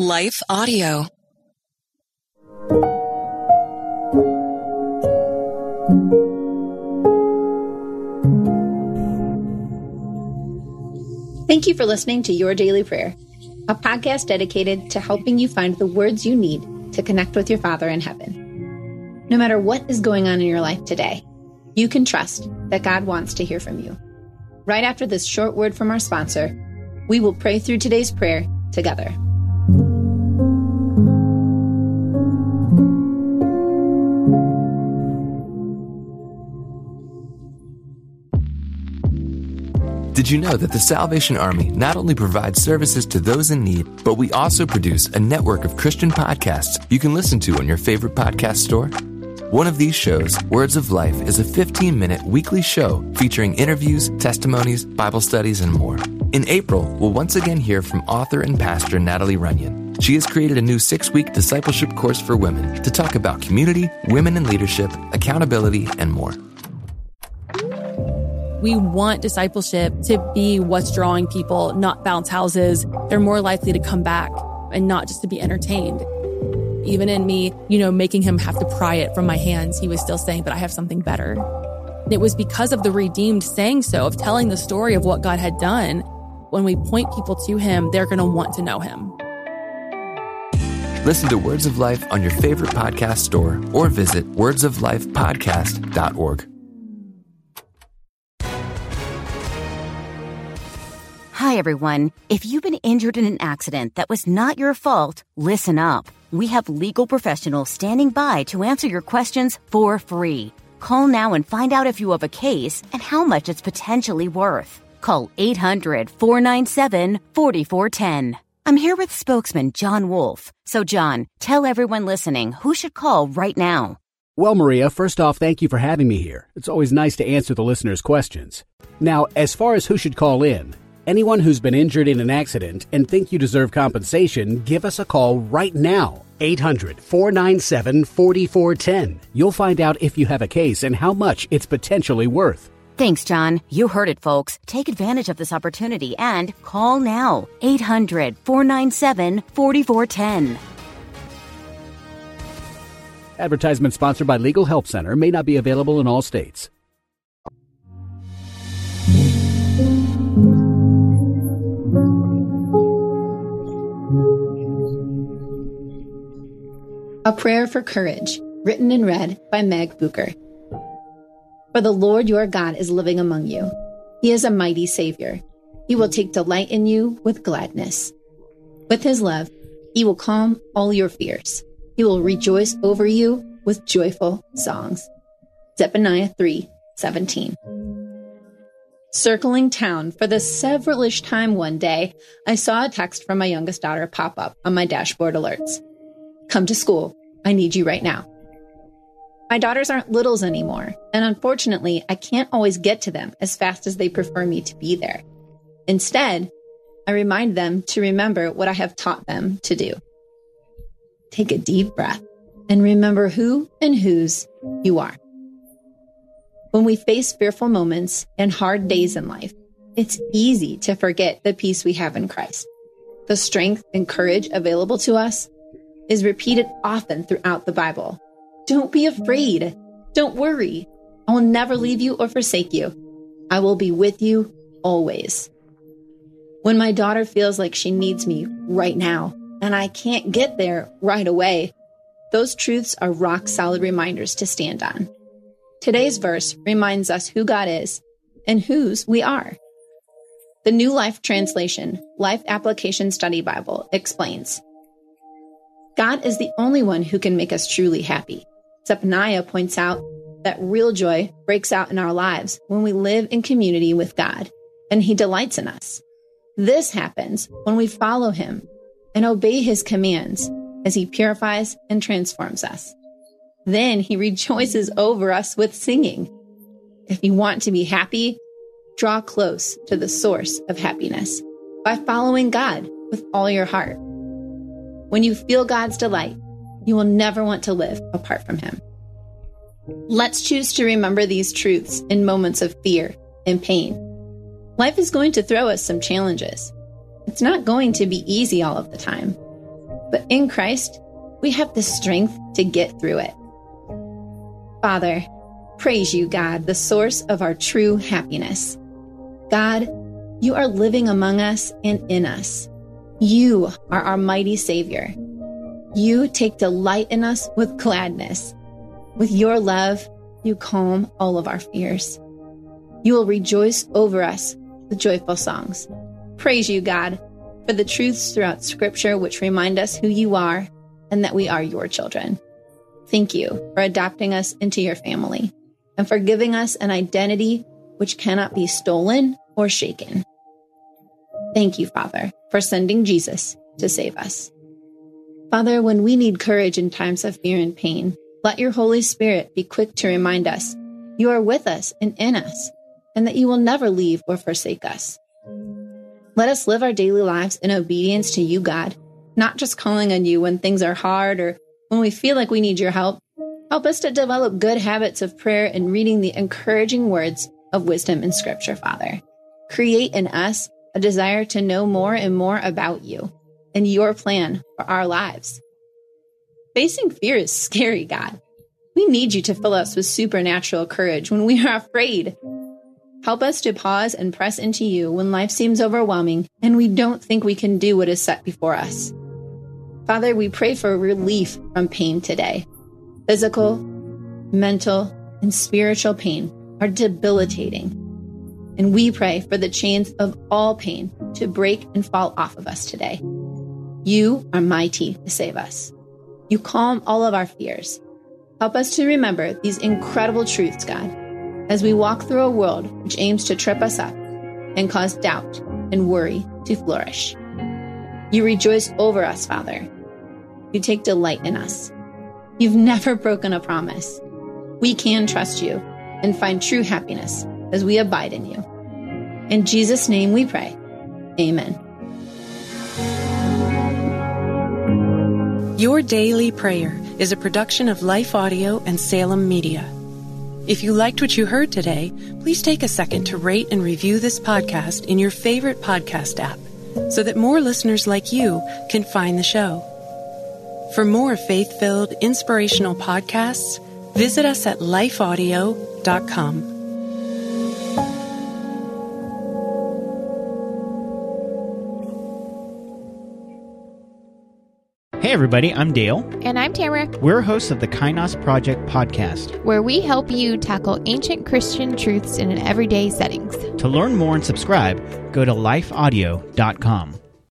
Life Audio. Thank you for listening to Your Daily Prayer, a podcast dedicated to helping you find the words you need to connect with your Father in heaven. No matter what is going on in your life today, you can trust that God wants to hear from you. Right after this short word from our sponsor, we will pray through today's prayer together. Did you know that the Salvation Army not only provides services to those in need, but we also produce a network of Christian podcasts you can listen to on your favorite podcast store? One of these shows, Words of Life, is a 15-minute weekly show featuring interviews, testimonies, Bible studies, and more. In April, we'll once again hear from author and pastor Natalie Runyon. She has created a new 6-week discipleship course for women to talk about community, women in leadership, accountability, and more. We want discipleship to be what's drawing people, not bounce houses. They're more likely to come back and not just to be entertained. Even in me, making him have to pry it from my hands, he was still saying, but I have something better. And it was because of the redeemed saying so, of telling the story of what God had done. When we point people to him, they're going to want to know him. Listen to Words of Life on your favorite podcast store or visit wordsoflifepodcast.org. Hi, everyone. If you've been injured in an accident that was not your fault, listen up. We have legal professionals standing by to answer your questions for free. Call now and find out if you have a case and how much it's potentially worth. Call 800-497-4410. I'm here with spokesman John Wolf. So, John, tell everyone listening who should call right now. Well, Maria, first off, thank you for having me here. It's always nice to answer the listeners' questions. Now, as far as who should call in, anyone who's been injured in an accident and think you deserve compensation, give us a call right now. 800-497-4410. You'll find out if you have a case and how much it's potentially worth. Thanks, John. You heard it, folks. Take advantage of this opportunity and call now. 800-497-4410. Advertisement sponsored by Legal Help Center. May not be available in all states. A Prayer for Courage, written and read by Meg Bucher. For the Lord your God is living among you. He is a mighty Savior. He will take delight in you with gladness. With his love, he will calm all your fears. He will rejoice over you with joyful songs. Zephaniah 3:17. Circling town for the several-ish time one day, I saw a text from my youngest daughter pop up on my dashboard alerts. Come to school. I need you right now. My daughters aren't littles anymore, and unfortunately, I can't always get to them as fast as they prefer me to be there. Instead, I remind them to remember what I have taught them to do. Take a deep breath and remember who and whose you are. When we face fearful moments and hard days in life, it's easy to forget the peace we have in Christ. The strength and courage available to us is repeated often throughout the Bible. Don't be afraid. Don't worry. I will never leave you or forsake you. I will be with you always. When my daughter feels like she needs me right now and I can't get there right away, those truths are rock-solid reminders to stand on. Today's verse reminds us who God is and whose we are. The New Life Translation, Life Application Study Bible explains, God is the only one who can make us truly happy. Zephaniah points out that real joy breaks out in our lives when we live in community with God, and he delights in us. This happens when we follow him and obey his commands as he purifies and transforms us. Then he rejoices over us with singing. If you want to be happy, draw close to the source of happiness by following God with all your heart. When you feel God's delight, you will never want to live apart from him. Let's choose to remember these truths in moments of fear and pain. Life is going to throw us some challenges. It's not going to be easy all of the time. But in Christ, we have the strength to get through it. Father, praise you, God, the source of our true happiness. God, you are living among us and in us. You are our mighty Savior. You take delight in us with gladness. With your love, you calm all of our fears. You will rejoice over us with joyful songs. Praise you, God, for the truths throughout Scripture which remind us who you are and that we are your children. Thank you for adopting us into your family and for giving us an identity which cannot be stolen or shaken. Thank you, Father, for sending Jesus to save us. Father, when we need courage in times of fear and pain, let your Holy Spirit be quick to remind us you are with us and in us, and that you will never leave or forsake us. Let us live our daily lives in obedience to you, God, not just calling on you when things are hard or when we feel like we need your help. Help us to develop good habits of prayer and reading the encouraging words of wisdom in Scripture, Father. Create in us a desire to know more and more about you and your plan for our lives. Facing fear is scary, God. We need you to fill us with supernatural courage when we are afraid. Help us to pause and press into you when life seems overwhelming and we don't think we can do what is set before us. Father, we pray for relief from pain today. Physical, mental, and spiritual pain are debilitating. And we pray for the chains of all pain to break and fall off of us today. You are mighty to save us. You calm all of our fears. Help us to remember these incredible truths, God, as we walk through a world which aims to trip us up and cause doubt and worry to flourish. You rejoice over us, Father. You take delight in us. You've never broken a promise. We can trust you and find true happiness as we abide in you. In Jesus' name we pray. Amen. Your Daily Prayer is a production of Life Audio and Salem Media. If you liked what you heard today, please take a second to rate and review this podcast in your favorite podcast app so that more listeners like you can find the show. For more faith-filled, inspirational podcasts, visit us at lifeaudio.com. Hey everybody, I'm Dale. And I'm Tamara. We're hosts of the Kainos Project podcast, where we help you tackle ancient Christian truths in an everyday settings. To learn more and subscribe, go to lifeaudio.com.